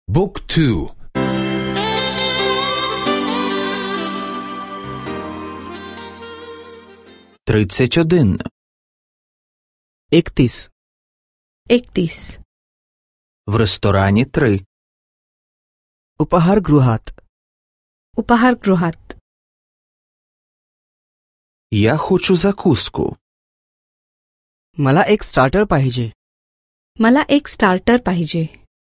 Book 2. 31. 31. 31. В ресторані 3. उपाहारगृहात. उपाहारगृहात. Я хочу закуску. मला एक स्टार्टर पाहिजे. मला एक स्टार्टर पाहिजे.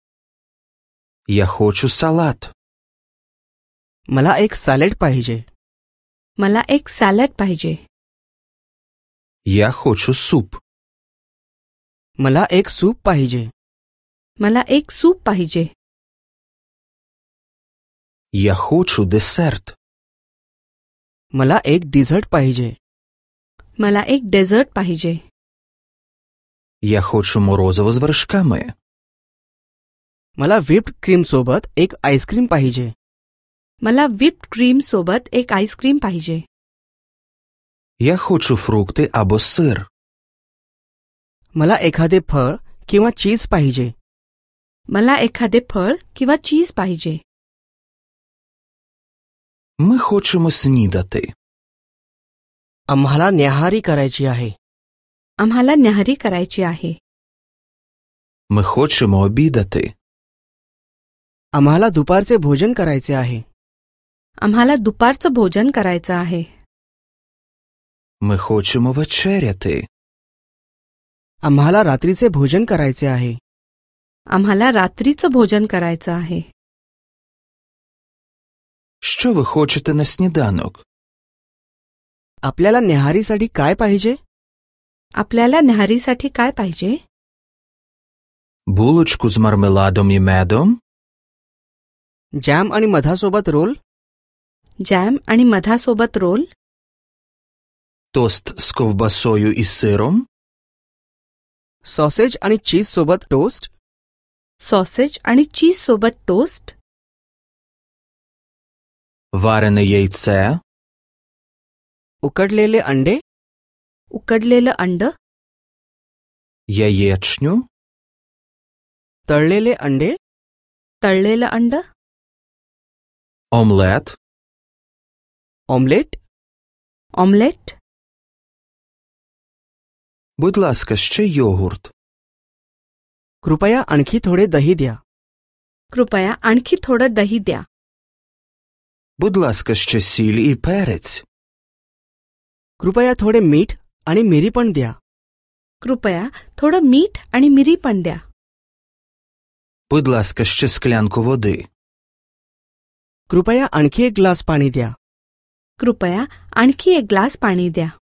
Я хочу салат. मला एक सॅलड पाहिजे. मला एक सॅलड पाहिजे. Я хочу суп. मला एक सूप पाहिजे. मला एक सूप पाहिजे. Я хочу десерт. मला एक डिझर्ट पाहिजे. मला एक डेझर्ट पाहिजे. Я хочу морозиво з вершками. मला व्हिप्ड क्रीम सोबत एक आईस्क्रीम पाहिजे. मला व्हिप्ड क्रीम सोबत एक आईस्क्रीम पाहिजे. Я хочу фрукти або сир. मला एखादे फळ किंवा चीज पाहिजे. मला एखादे फळ किंवा चीज पाहिजे. Ми хочемо снідати. आम्हाला न्याहारी करायची आहे. आम्हाला न्याहारी करायची आहे. Ми хочемо обідати. आम्हाला दुपारचे भोजन करायचे आहे. आम्हाला दुपारचं भोजन करायचं आहे. Ми хочемо вечеряти. आम्हाला रात्रीचे भोजन करायचे आहे. आम्हाला रात्रीचं भोजन करायचं आहे. Що ви хочете на сніданок? आपल्याला न्याहारीसाठी काय पाहिजे? आपल्याला न्याहारीसाठी काय पाहिजे? Булочку з мармеладом і медом? जॅम आणि मधासोबत रोल. जॅम आणि मधासोबत रोल. Тост з ковбасою і сиром? सॉसेज आणि चीज सोबत टोस्ट. सॉसेज आणि चीज सोबत टोस्ट. Варене яйце? उकडलेले अंडे. उकडलेलं अंड. Яєчню? तळलेले अंडे. तळलेलं अंड. Омлет? ऑमलेट. ऑमलेट. Будь ласка, ще йогурт. कृपया आणखी थोडे दही द्या. कृपया आणखी थोडं दही द्या. Будь ласка, ще сіль і перець. कृपया थोडे मीठ आणि मिरी पण द्या. कृपया थोडं मीठ आणि मिरी पण द्या. Будь ласка, ще склянку води. कृपया आणखी एक ग्लास पाणी द्या. कृपया आणखी एक ग्लास पाणी द्या.